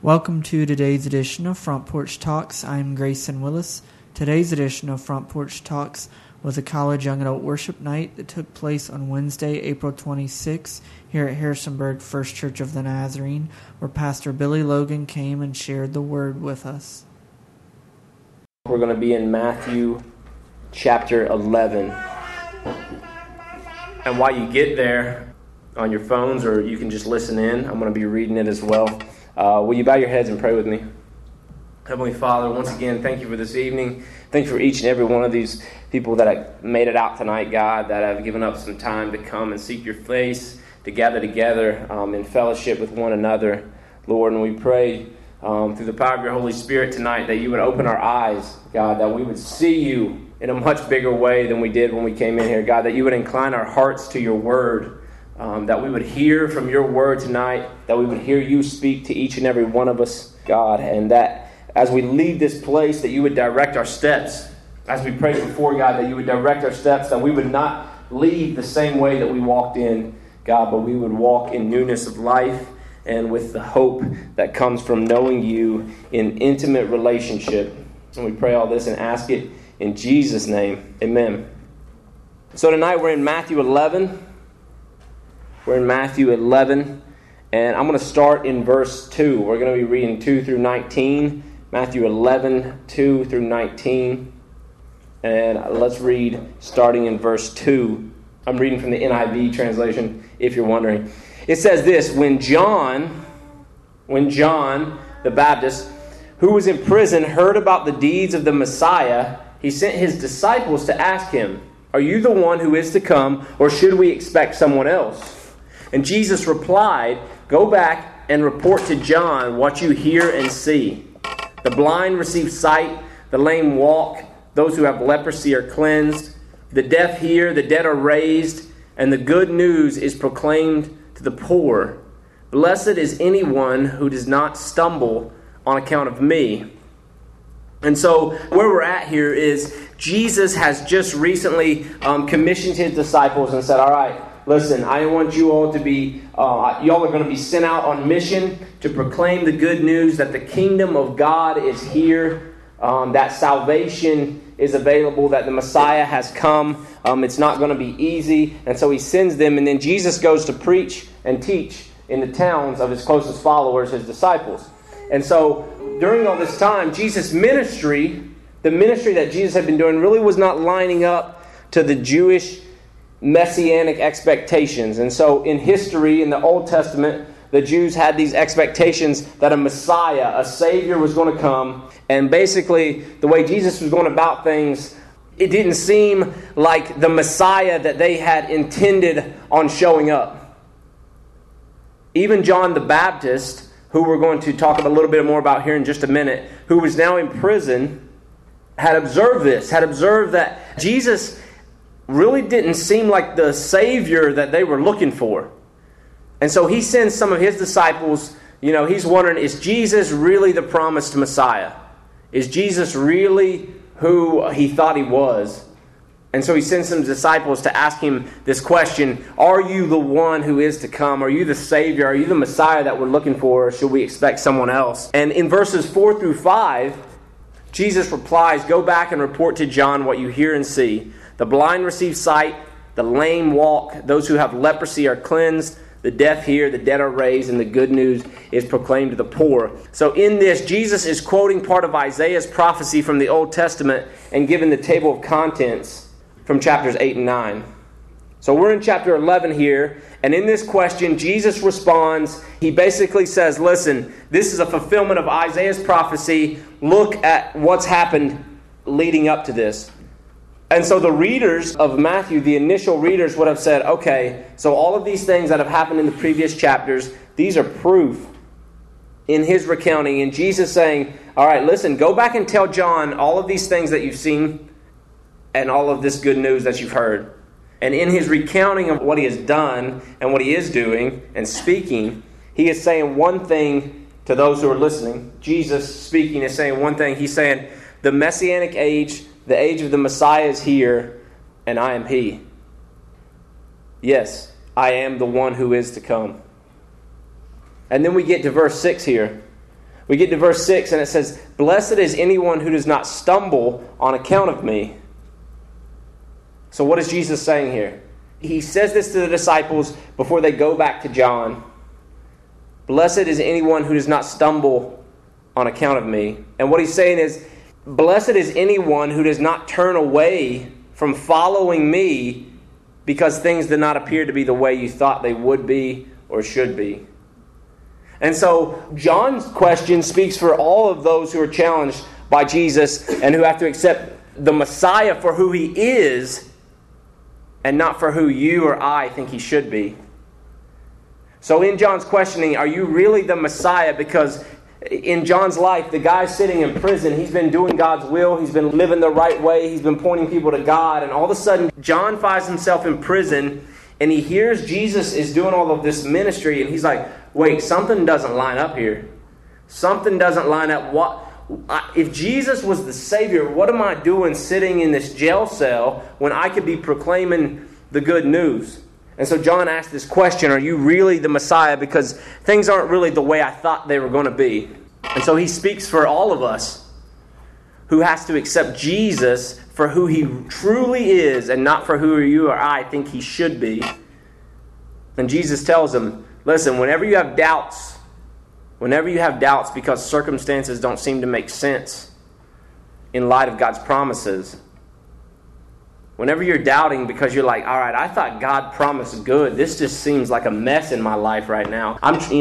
Welcome to today's edition of Front Porch Talks. I'm Grayson Willis. Today's edition of Front Porch Talks was a college young adult worship night that took place on Wednesday, April 26th, here at Harrisonburg First Church of the Nazarene, where Pastor Billy Logan came and shared the word with us. We're going to be in Matthew chapter 11. And while you get there on your phones, or you can just listen in, I'm going to be reading it as well. Will you bow your heads and pray with me? Heavenly Father, once again, thank you for this evening. Thank you for each and every one of these people that have made it out tonight, God, that have given up some time to come and seek your face, to gather together in fellowship with one another, Lord. And we pray through the power of your Holy Spirit tonight that you would open our eyes, God, that we would see you in a much bigger way than we did when we came in here, God, that you would incline our hearts to your word. That we would hear from your word tonight, that we would hear you speak to each and every one of us, God, and that as we leave this place, that you would direct our steps. As we prayed before, God, that you would direct our steps, that we would not leave the same way that we walked in, God, but we would walk in newness of life and with the hope that comes from knowing you in intimate relationship. And we pray all this and ask it in Jesus' name. Amen. So tonight we're in Matthew 11. We're in Matthew 11, and I'm going to start in verse 2. We're going to be reading 2 through 19, Matthew 11, 2 through 19. And let's read starting in verse 2. I'm reading from the NIV translation, if you're wondering. It says this: When John the Baptist, who was in prison, heard about the deeds of the Messiah, he sent his disciples to ask him, "Are you the one who is to come, or should we expect someone else?" And Jesus replied, "Go back and report to John what you hear and see. The blind receive sight, the lame walk, those who have leprosy are cleansed, the deaf hear, the dead are raised, and the good news is proclaimed to the poor. Blessed is anyone who does not stumble on account of me." And so where we're at here is Jesus has just recently commissioned his disciples and said, all right, listen, I want you all to be, y'all are going to be sent out on mission to proclaim the good news that the kingdom of God is here, that salvation is available, that the Messiah has come. It's not going to be easy. And so he sends them, and then Jesus goes to preach and teach in the towns of his closest followers, his disciples. And so during all this time, Jesus' ministry, the ministry that Jesus had been doing, really was not lining up to the Jewish messianic expectations. And so in history, in the Old Testament, the Jews had these expectations that a Messiah, a Savior, was going to come. And basically, the way Jesus was going about things, it didn't seem like the Messiah that they had intended on showing up. Even John the Baptist, who we're going to talk a little bit more about here in just a minute, who was now in prison, had observed this, had observed that Jesus really didn't seem like the Savior that they were looking for. And so he sends some of his disciples, he's wondering, is Jesus really the promised Messiah? Is Jesus really who he thought he was? And so he sends some disciples to ask him this question: are you the one who is to come? Are you the Savior? Are you the Messiah that we're looking for? Or should we expect someone else? And in verses 4 through 5, Jesus replies, "Go back and report to John what you hear and see. The blind receive sight, the lame walk, those who have leprosy are cleansed, the deaf hear, the dead are raised, and the good news is proclaimed to the poor." So in this, Jesus is quoting part of Isaiah's prophecy from the Old Testament and giving the table of contents from chapters 8 and 9. So we're in chapter 11 here, and in this question, Jesus responds. He basically says, listen, this is a fulfillment of Isaiah's prophecy. Look at what's happened leading up to this. And so the readers of Matthew, the initial readers, would have said, okay, so all of these things that have happened in the previous chapters, these are proof in his recounting. And Jesus saying, all right, listen, go back and tell John all of these things that you've seen and all of this good news that you've heard. And in his recounting of what he has done and what he is doing and speaking, he is saying one thing to those who are listening. Jesus speaking is saying one thing. He's saying, the Messianic age, the age of the Messiah is here, and I am he. Yes, I am the one who is to come. And then we get to verse 6 here. We get to verse 6 and it says, "Blessed is anyone who does not stumble on account of me." So what is Jesus saying here? He says this to the disciples before they go back to John. Blessed is anyone who does not stumble on account of me. And what he's saying is, blessed is anyone who does not turn away from following me because things did not appear to be the way you thought they would be or should be. And so John's question speaks for all of those who are challenged by Jesus and who have to accept the Messiah for who he is and not for who you or I think he should be. So in John's questioning, are you really the Messiah? Because in John's life, the guy's sitting in prison. He's been doing God's will. He's been living the right way. He's been pointing people to God. And all of a sudden, John finds himself in prison and he hears Jesus is doing all of this ministry. And he's like, wait, something doesn't line up here. Something doesn't line up. If Jesus was the Savior, what am I doing sitting in this jail cell when I could be proclaiming the good news? And so John asked this question, are you really the Messiah? Because things aren't really the way I thought they were going to be. And so he speaks for all of us who has to accept Jesus for who he truly is and not for who you or I think he should be. And Jesus tells him, listen, whenever you have doubts because circumstances don't seem to make sense in light of God's promises, whenever you're doubting because you're like, all right, I thought God promised good. This just seems like a mess in my life right now.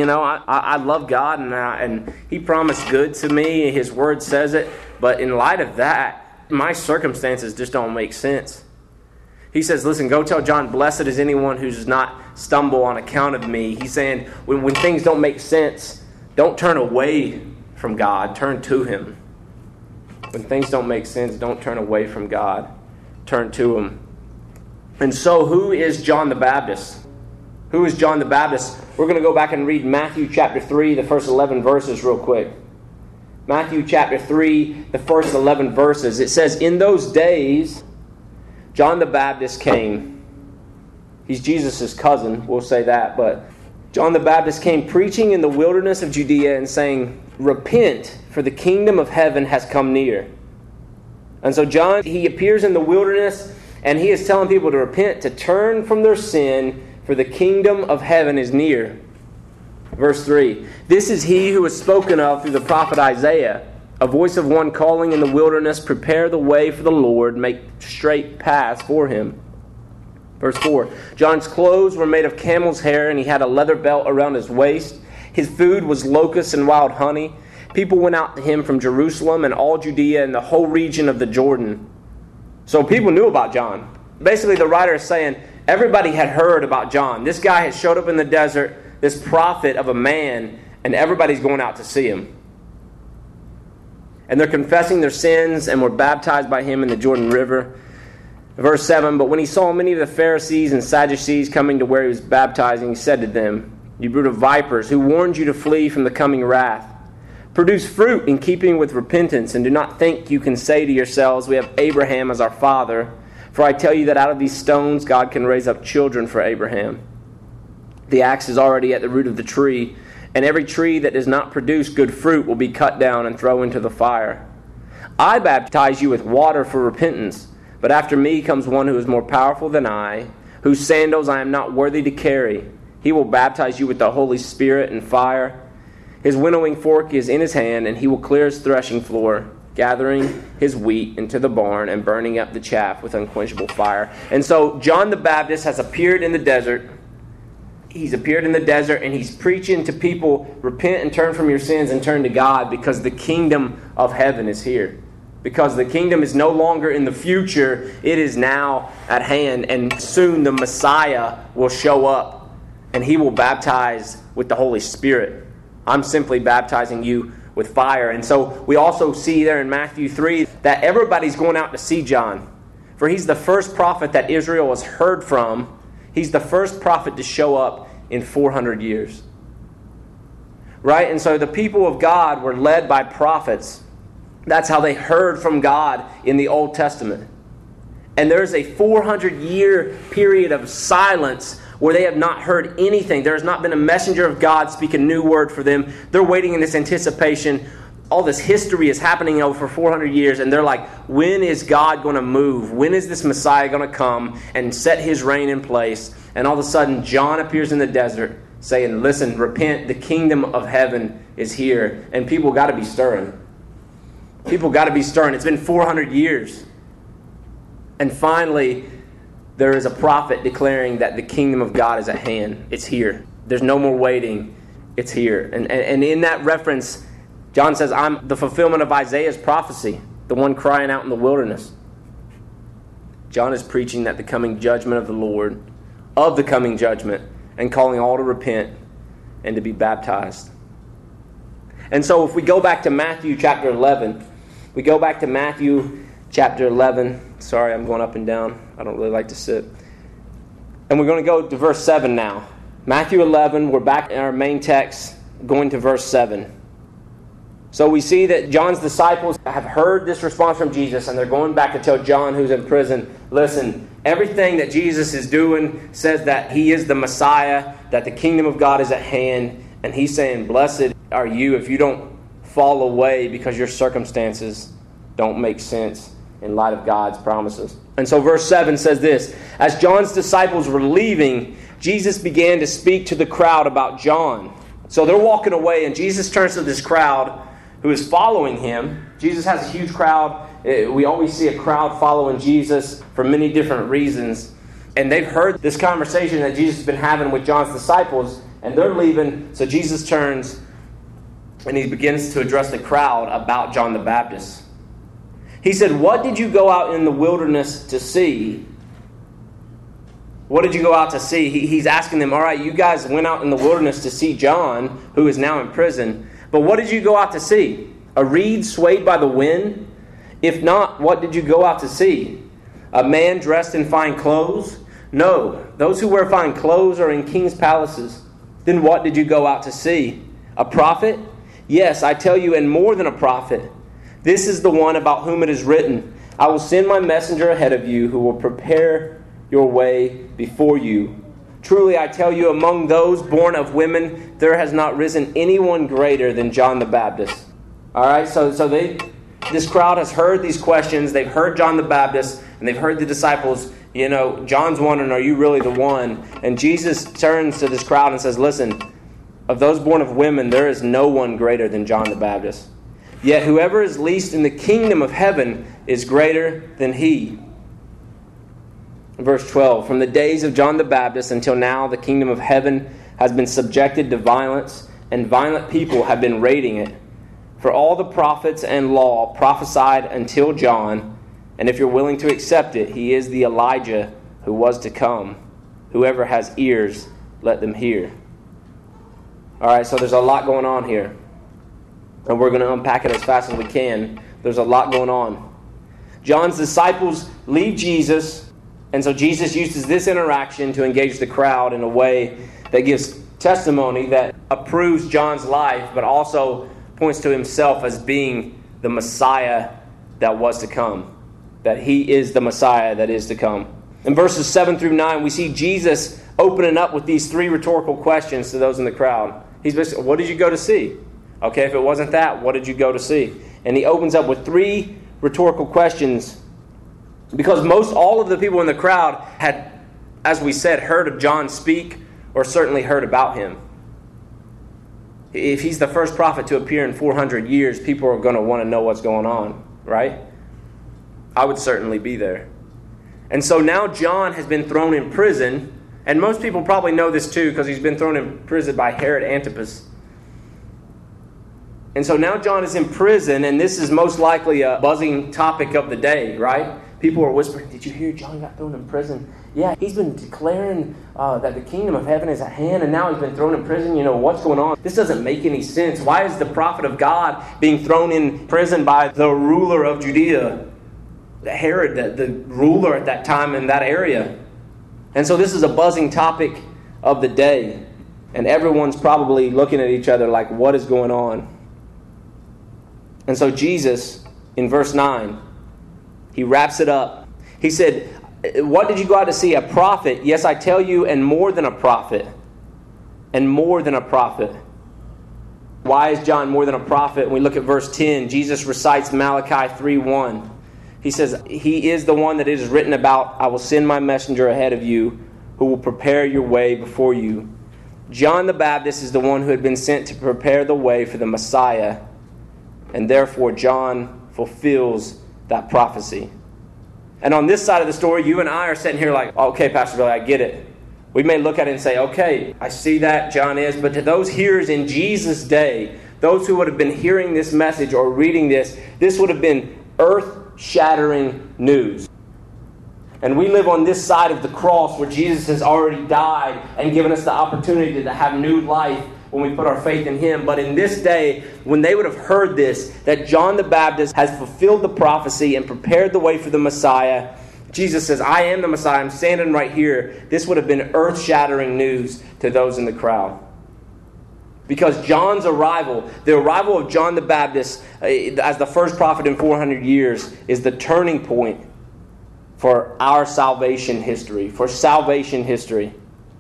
I love God and he promised good to me. His word says it. But in light of that, my circumstances just don't make sense. He says, listen, go tell John, blessed is anyone who does not stumble on account of me. He's saying when things don't make sense, don't turn away from God. Turn to him. When things don't make sense, don't turn away from God. Turn to him. And so who is John the Baptist? Who is John the Baptist? We're going to go back and read Matthew chapter 3, the first 11 verses real quick. Matthew chapter 3, the first 11 verses. It says, in those days, John the Baptist came. He's Jesus' cousin, we'll say that. But John the Baptist came preaching in the wilderness of Judea and saying, repent, for the kingdom of heaven has come near. And so John, he appears in the wilderness and he is telling people to repent, to turn from their sin, for the kingdom of heaven is near. Verse 3, this is he who was spoken of through the prophet Isaiah, a voice of one calling in the wilderness, prepare the way for the Lord, make straight paths for him. Verse 4, John's clothes were made of camel's hair and he had a leather belt around his waist. His food was locusts and wild honey. People went out to him from Jerusalem and all Judea and the whole region of the Jordan. So people knew about John. Basically, the writer is saying everybody had heard about John. This guy had showed up in the desert, this prophet of a man, and everybody's going out to see him. And they're confessing their sins and were baptized by him in the Jordan River. Verse 7, but when he saw many of the Pharisees and Sadducees coming to where he was baptizing, he said to them, you brood of vipers, who warned you to flee from the coming wrath? Produce fruit in keeping with repentance, and do not think you can say to yourselves, we have Abraham as our father. For I tell you that out of these stones God can raise up children for Abraham. The axe is already at the root of the tree, and every tree that does not produce good fruit will be cut down and thrown into the fire. I baptize you with water for repentance, but after me comes one who is more powerful than I, whose sandals I am not worthy to carry. He will baptize you with the Holy Spirit and fire. His winnowing fork is in his hand, and he will clear his threshing floor, gathering his wheat into the barn and burning up the chaff with unquenchable fire. And so John the Baptist has appeared in the desert. He's appeared in the desert, and he's preaching to people, repent and turn from your sins and turn to God, because the kingdom of heaven is here. Because the kingdom is no longer in the future, it is now at hand, and soon the Messiah will show up, and he will baptize with the Holy Spirit. I'm simply baptizing you with fire. And so we also see there in Matthew 3 that everybody's going out to see John. For he's the first prophet that Israel has heard from. He's the first prophet to show up in 400 years. Right? And so the people of God were led by prophets. That's how they heard from God in the Old Testament. And there's a 400-year period of silence where they have not heard anything. There has not been a messenger of God speak a new word for them. They're waiting in this anticipation. All this history is happening over 400 years, and they're like, when is God going to move? When is this Messiah going to come and set his reign in place? And all of a sudden, John appears in the desert saying, listen, repent, the kingdom of heaven is here. And people got to be stirring. People got to be stirring. It's been 400 years. And finally, there is a prophet declaring that the kingdom of God is at hand. It's here. There's no more waiting. It's here. And in that reference, John says, I'm the fulfillment of Isaiah's prophecy, the one crying out in the wilderness. John is preaching that the coming judgment of the Lord, of the coming judgment, and calling all to repent and to be baptized. And so if we go back to Matthew chapter 11, Sorry, I'm going up and down. I don't really like to sit. And we're going to go to verse 7 now. Matthew 11, we're back in our main text, going to verse 7. So we see that John's disciples have heard this response from Jesus, and they're going back to tell John, who's in prison, listen, everything that Jesus is doing says that he is the Messiah, that the kingdom of God is at hand, and he's saying, blessed are you if you don't fall away because your circumstances don't make sense in light of God's promises. And so verse 7 says this, as John's disciples were leaving, Jesus began to speak to the crowd about John. So they're walking away, and Jesus turns to this crowd who is following him. Jesus has a huge crowd. We always see a crowd following Jesus for many different reasons. And they've heard this conversation that Jesus has been having with John's disciples, and they're leaving. So Jesus turns and he begins to address the crowd about John the Baptist. He said, what did you go out in the wilderness to see? What did you go out to see? He's asking them, all right, you guys went out in the wilderness to see John, who is now in prison. But what did you go out to see? A reed swayed by the wind? If not, what did you go out to see? A man dressed in fine clothes? No, those who wear fine clothes are in king's palaces. Then what did you go out to see? A prophet? Yes, I tell you, and more than a prophet. This is the one about whom it is written, I will send my messenger ahead of you who will prepare your way before you. Truly, I tell you, among those born of women, there has not risen anyone greater than John the Baptist. All right, so this crowd has heard these questions. They've heard John the Baptist, and they've heard the disciples. You know, John's wondering, are you really the one? And Jesus turns to this crowd and says, listen, of those born of women, there is no one greater than John the Baptist. Yet whoever is least in the kingdom of heaven is greater than he. Verse 12, from the days of John the Baptist until now, the kingdom of heaven has been subjected to violence, and violent people have been raiding it. For all the prophets and law prophesied until John, and if you're willing to accept it, he is the Elijah who was to come. Whoever has ears, let them hear. All right, so there's a lot going on here. And we're going to unpack it as fast as we can. There's a lot going on. John's disciples leave Jesus, and so Jesus uses this interaction to engage the crowd in a way that gives testimony that approves John's life, but also points to himself as being the Messiah that was to come. That he is the Messiah that is to come. In verses 7 through 9, we see Jesus opening up with these three rhetorical questions to those in the crowd. He's basically, what did you go to see? Okay, if it wasn't that, what did you go to see? And he opens up with three rhetorical questions because all of the people in the crowd had, as we said, heard of John speak or certainly heard about him. If he's the first prophet to appear in 400 years, people are going to want to know what's going on, right? I would certainly be there. And so now John has been thrown in prison, and most people probably know this too because he's been thrown in prison by Herod Antipas. And so now John is in prison, and this is most likely a buzzing topic of the day, right? People are whispering, did you hear John got thrown in prison? Yeah, he's been declaring that the kingdom of heaven is at hand, and now he's been thrown in prison. You know, what's going on? This doesn't make any sense. Why is the prophet of God being thrown in prison by the ruler of Judea? Herod, the ruler at that time in that area. And so this is a buzzing topic of the day. And everyone's probably looking at each other like, what is going on? And so Jesus, in verse 9, he wraps it up. He said, What did you go out to see? A prophet? Yes, I tell you, and more than a prophet. And more than a prophet. Why is John more than a prophet? When we look at verse 10, Jesus recites Malachi 3:1. He says, He is the one that it is written about, I will send my messenger ahead of you, who will prepare your way before you. John the Baptist is the one who had been sent to prepare the way for the Messiah, and therefore John fulfills that prophecy. And on this side of the story, you and I are sitting here like, okay, Pastor Billy, I get it. We may look at it and say, okay, I see that, John is. But to those hearers in Jesus' day, those who would have been hearing this message or reading this would have been earth-shattering news. And we live on this side of the cross where Jesus has already died and given us the opportunity to have new life when we put our faith in Him. But in this day, when they would have heard this, that John the Baptist has fulfilled the prophecy and prepared the way for the Messiah, Jesus says, I am the Messiah, I'm standing right here. This would have been earth-shattering news to those in the crowd. Because John's arrival, the arrival of John the Baptist as the first prophet in 400 years, is the turning point for our salvation history, for salvation history.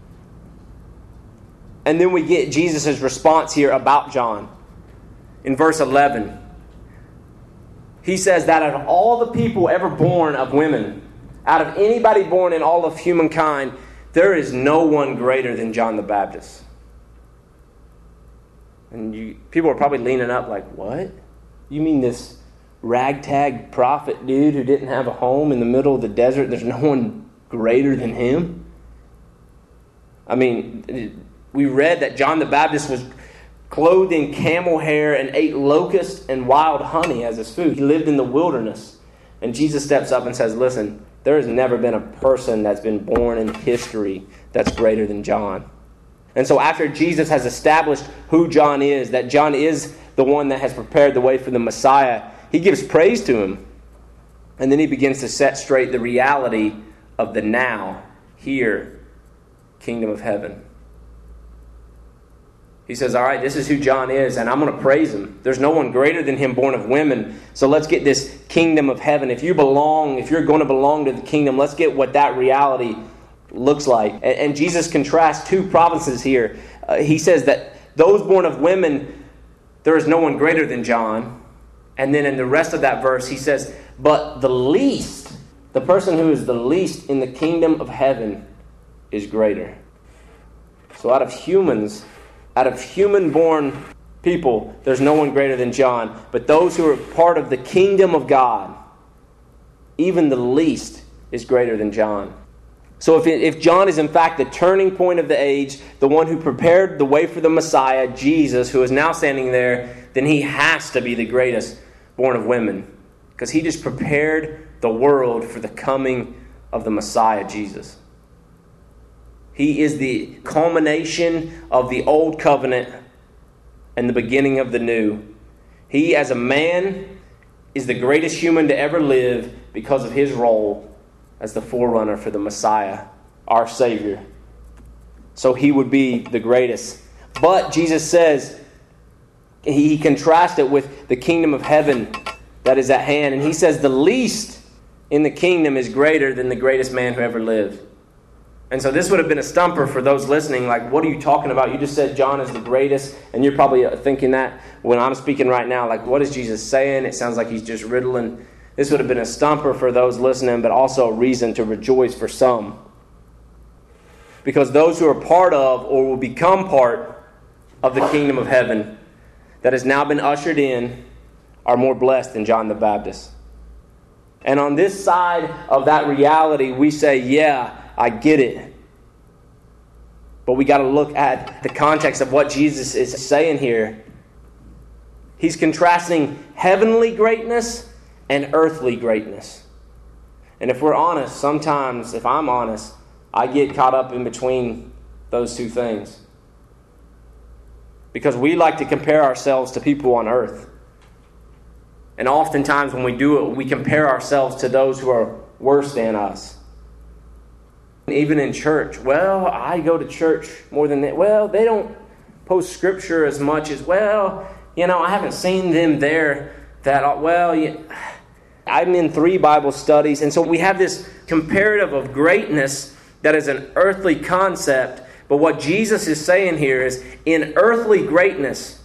And then we get Jesus' response here about John. In verse 11, he says that out of all the people ever born of women, out of anybody born in all of humankind, there is no one greater than John the Baptist. And people are probably leaning up like, what? You mean this ragtag prophet dude who didn't have a home in the middle of the desert? There's no one greater than him? I mean, we read that John the Baptist was clothed in camel hair and ate locusts and wild honey as his food. He lived in the wilderness. And Jesus steps up and says, listen, there has never been a person that's been born in history that's greater than John. And so after Jesus has established who John is, that John is the one that has prepared the way for the Messiah, he gives praise to him. And then he begins to set straight the reality of the now, here, kingdom of heaven. He says, all right, this is who John is, and I'm going to praise him. There's no one greater than him born of women. So let's get this kingdom of heaven. If you're going to belong to the kingdom, let's get what that reality looks like. And Jesus contrasts two provinces here. He says that those born of women, there is no one greater than John. And then in the rest of that verse, he says, but the least, the person who is the least in the kingdom of heaven is greater. So out of human-born people, there's no one greater than John. But those who are part of the kingdom of God, even the least is greater than John. So if John is in fact the turning point of the age, the one who prepared the way for the Messiah, Jesus, who is now standing there, then he has to be the greatest born of women. Because he just prepared the world for the coming of the Messiah, Jesus. He is the culmination of the old covenant and the beginning of the new. He, as a man, is the greatest human to ever live because of his role as the forerunner for the Messiah, our Savior. So he would be the greatest. But Jesus says, he contrasts it with the kingdom of heaven that is at hand. And he says the least in the kingdom is greater than the greatest man who ever lived. And so this would have been a stumper for those listening. Like, what are you talking about? You just said John is the greatest. And you're probably thinking that when I'm speaking right now. Like, what is Jesus saying? It sounds like he's just riddling. This would have been a stumper for those listening, but also a reason to rejoice for some. Because those who are part of or will become part of the kingdom of heaven that has now been ushered in are more blessed than John the Baptist. And on this side of that reality, we say, yeah, I get it. But we got to look at the context of what Jesus is saying here. He's contrasting heavenly greatness and earthly greatness. And if we're honest, sometimes, if I'm honest, I get caught up in between those two things. Because we like to compare ourselves to people on earth. And oftentimes when we do it, we compare ourselves to those who are worse than us. Even in church, well, I go to church more than they. Well, they don't post scripture as much as, well, I haven't seen them there that, well, I'm in 3 Bible studies, and so we have this comparative of greatness that is an earthly concept. But what Jesus is saying here is, in earthly greatness,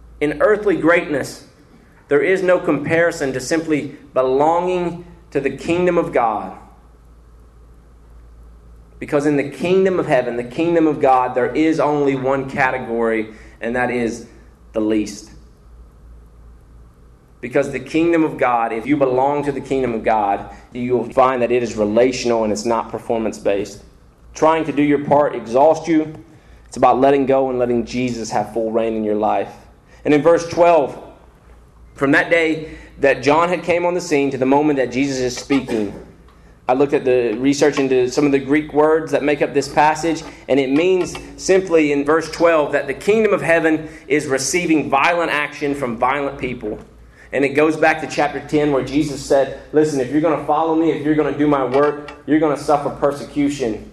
there is no comparison to simply belonging to the kingdom of God. Because in the kingdom of heaven, the kingdom of God, there is only one category, and that is the least. Because the kingdom of God, if you belong to the kingdom of God, you will find that it is relational and it's not performance-based. Trying to do your part exhausts you. It's about letting go and letting Jesus have full reign in your life. And in verse 12, from that day that John had came on the scene to the moment that Jesus is speaking, I looked at the research into some of the Greek words that make up this passage, and it means simply in verse 12 that the kingdom of heaven is receiving violent action from violent people. And it goes back to chapter 10 where Jesus said, listen, if you're going to follow me, if you're going to do my work, you're going to suffer persecution.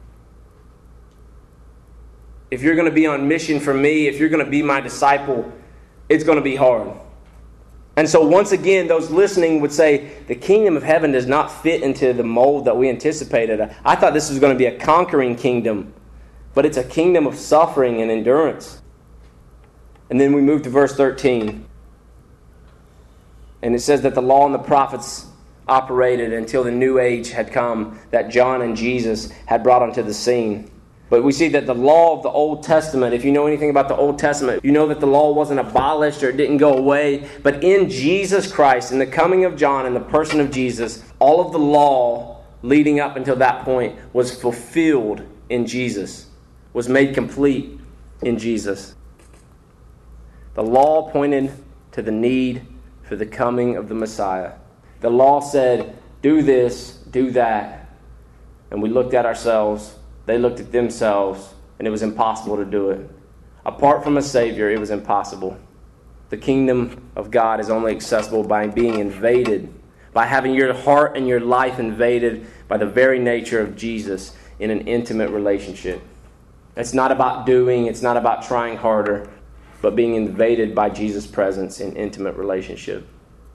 If you're going to be on mission for me, if you're going to be my disciple, it's going to be hard. And so once again, those listening would say, the kingdom of heaven does not fit into the mold that we anticipated. I thought this was going to be a conquering kingdom, but it's a kingdom of suffering and endurance. And then we move to verse 13. And it says that the law and the prophets operated until the new age had come that John and Jesus had brought onto the scene. But we see that the law of the Old Testament, if you know anything about the Old Testament, you know that the law wasn't abolished or it didn't go away. But in Jesus Christ, in the coming of John, in the person of Jesus, all of the law leading up until that point was fulfilled in Jesus, was made complete in Jesus. The law pointed to the need for the coming of the Messiah. The law said, do this, do that. And we looked at ourselves. They looked at themselves, and it was impossible to do it. Apart from a Savior, it was impossible. The kingdom of God is only accessible by being invaded, by having your heart and your life invaded by the very nature of Jesus in an intimate relationship. It's not about doing, it's not about trying harder, but being invaded by Jesus' presence in intimate relationship.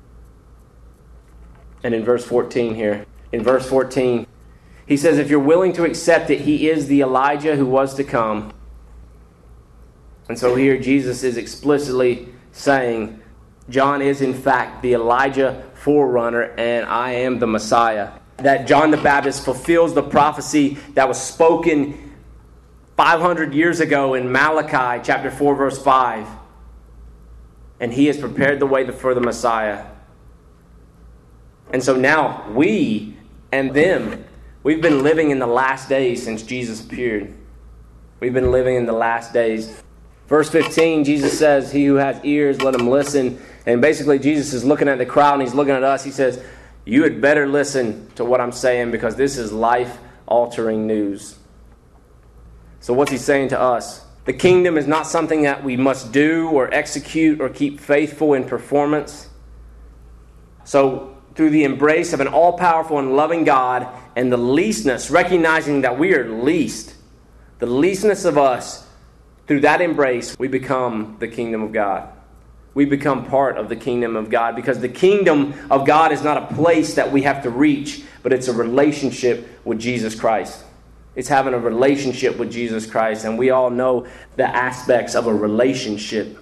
And in verse 14 here, he says, if you're willing to accept it, he is the Elijah who was to come. And so here Jesus is explicitly saying, John is in fact the Elijah forerunner, and I am the Messiah. That John the Baptist fulfills the prophecy that was spoken 500 years ago in Malachi chapter 4 verse 5. And he has prepared the way for the Messiah. And so now we and them, we've been living in the last days since Jesus appeared. We've been living in the last days. Verse 15, Jesus says, he who has ears, let him listen. And basically Jesus is looking at the crowd and he's looking at us. He says, you had better listen to what I'm saying because this is life-altering news. So what's he saying to us? The kingdom is not something that we must do or execute or keep faithful in performance. So through the embrace of an all-powerful and loving God and the leastness, recognizing that we are least, the leastness of us, through that embrace, we become the kingdom of God. We become part of the kingdom of God because the kingdom of God is not a place that we have to reach, but it's a relationship with Jesus Christ. It's having a relationship with Jesus Christ, and we all know the aspects of a relationship.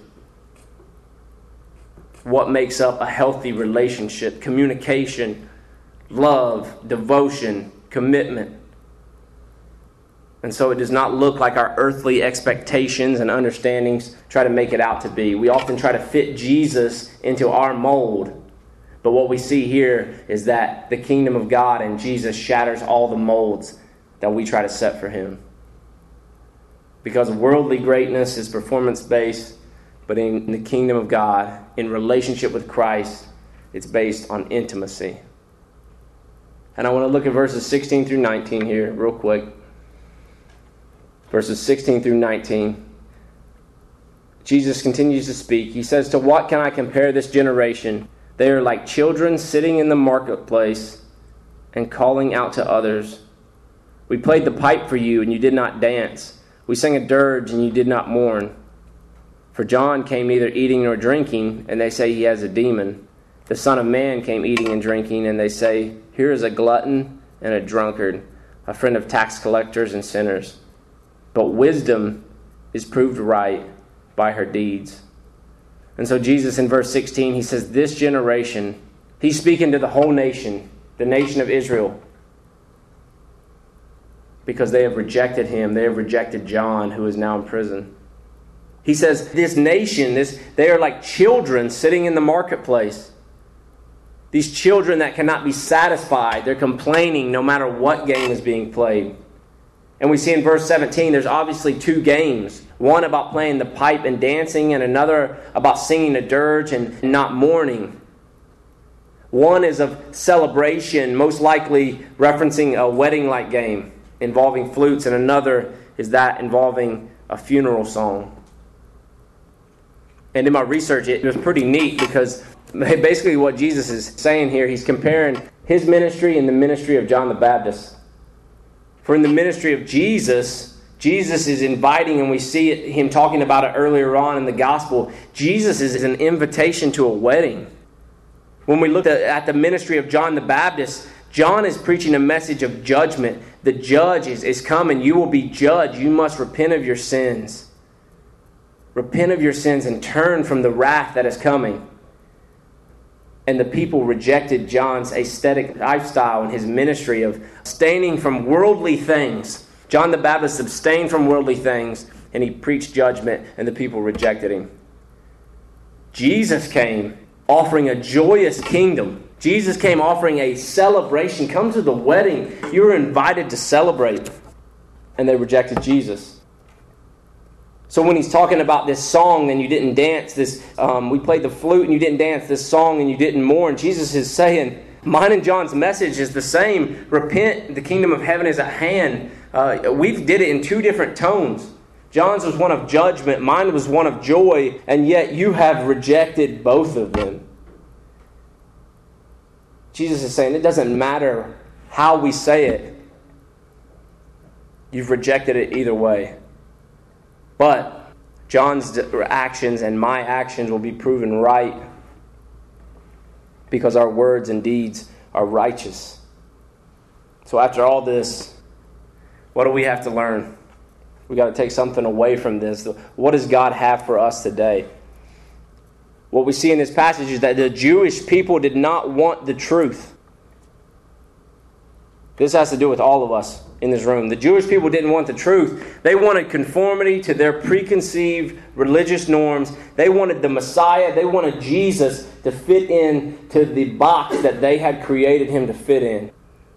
What makes up a healthy relationship? Communication, love, devotion, commitment. And so it does not look like our earthly expectations and understandings try to make it out to be. We often try to fit Jesus into our mold. But what we see here is that the kingdom of God and Jesus shatters all the molds that we try to set for him. Because worldly greatness is performance-based, but in the kingdom of God, in relationship with Christ, it's based on intimacy. And I want to look at verses 16 through 19 here real quick. Verses 16 through 19. Jesus continues to speak. He says, to what can I compare this generation? They are like children sitting in the marketplace and calling out to others. We played the pipe for you, and you did not dance. We sang a dirge, and you did not mourn. For John came neither eating nor drinking, and they say he has a demon. The Son of Man came eating and drinking, and they say, here is a glutton and a drunkard, a friend of tax collectors and sinners. But wisdom is proved right by her deeds. And so Jesus in verse 16, he says, this generation, he's speaking to the whole nation, the nation of Israel, because they have rejected him. They have rejected John, who is now in prison. He says, this nation, they are like children sitting in the marketplace. These children that cannot be satisfied. They're complaining no matter what game is being played. And we see in verse 17, there's obviously two games. One about playing the pipe and dancing, and another about singing a dirge and not mourning. One is of celebration, most likely referencing a wedding-like game involving flutes, and another is that involving a funeral song. And in my research, it was pretty neat because basically what Jesus is saying here, he's comparing his ministry and the ministry of John the Baptist. For in the ministry of Jesus, Jesus is inviting, and we see him talking about it earlier on in the gospel, Jesus is an invitation to a wedding. When we look at the ministry of John the Baptist, John is preaching a message of judgment. The judge is coming. You will be judged. You must repent of your sins. Repent of your sins and turn from the wrath that is coming. And the people rejected John's aesthetic lifestyle and his ministry of abstaining from worldly things. John the Baptist abstained from worldly things, and he preached judgment, and the people rejected him. Jesus came offering a joyous kingdom. Jesus came offering a celebration. Come to the wedding. You were invited to celebrate. And they rejected Jesus. So when he's talking about this song and you didn't dance, we played the flute and you didn't dance, this song and you didn't mourn, Jesus is saying, mine and John's message is the same. Repent, the kingdom of heaven is at hand. We did it in two different tones. John's was one of judgment, mine was one of joy, and yet you have rejected both of them. Jesus is saying it doesn't matter how we say it. You've rejected it either way. But John's actions and my actions will be proven right because our words and deeds are righteous. So after all this, what do we have to learn? We got to take something away from this. What does God have for us today? What we see in this passage is that the Jewish people did not want the truth. This has to do with all of us in this room. The Jewish people didn't want the truth. They wanted conformity to their preconceived religious norms. They wanted the Messiah. They wanted Jesus to fit in to the box that they had created him to fit in.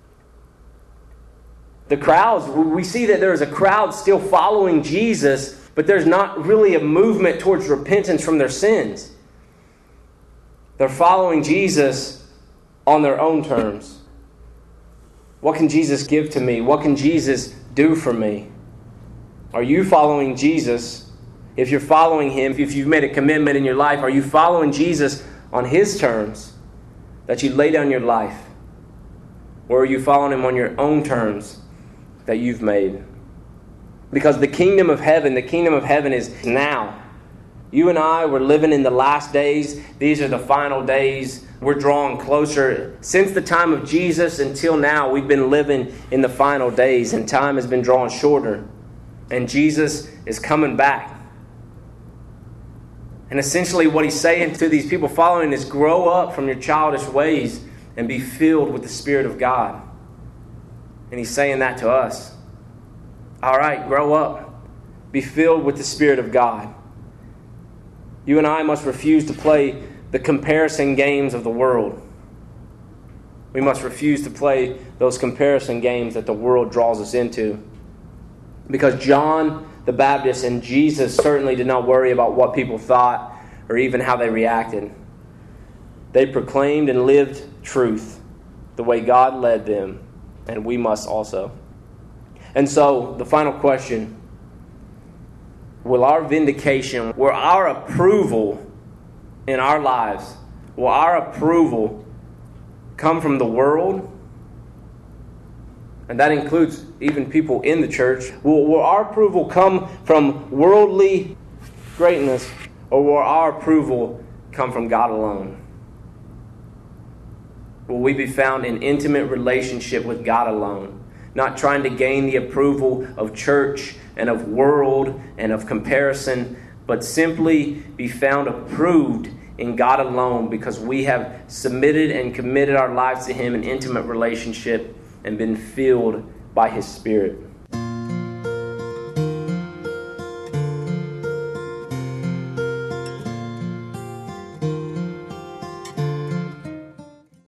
The crowds, we see that there's a crowd still following Jesus, but there's not really a movement towards repentance from their sins. They're following Jesus on their own terms. What can Jesus give to me? What can Jesus do for me? Are you following Jesus? If you're following him, if you've made a commitment in your life, are you following Jesus on his terms that you lay down your life? Or are you following him on your own terms that you've made? Because the kingdom of heaven is now. You and I, we're living in the last days. These are the final days. We're drawing closer. Since the time of Jesus until now, we've been living in the final days, and time has been drawing shorter. And Jesus is coming back. And essentially what he's saying to these people following is, grow up from your childish ways and be filled with the Spirit of God. And he's saying that to us. All right, grow up. Be filled with the Spirit of God. You and I must refuse to play the comparison games of the world. We must refuse to play those comparison games that the world draws us into. Because John the Baptist and Jesus certainly did not worry about what people thought or even how they reacted. They proclaimed and lived truth the way God led them, and we must also. And so, the final question, will our vindication, will our approval in our lives, will our approval come from the world? And that includes even people in the church. Will our approval come from worldly greatness, or will our approval come from God alone? Will we be found in intimate relationship with God alone, not trying to gain the approval of church and of world and of comparison, but simply be found approved in God alone because we have submitted and committed our lives to Him in intimate relationship and been filled by His Spirit.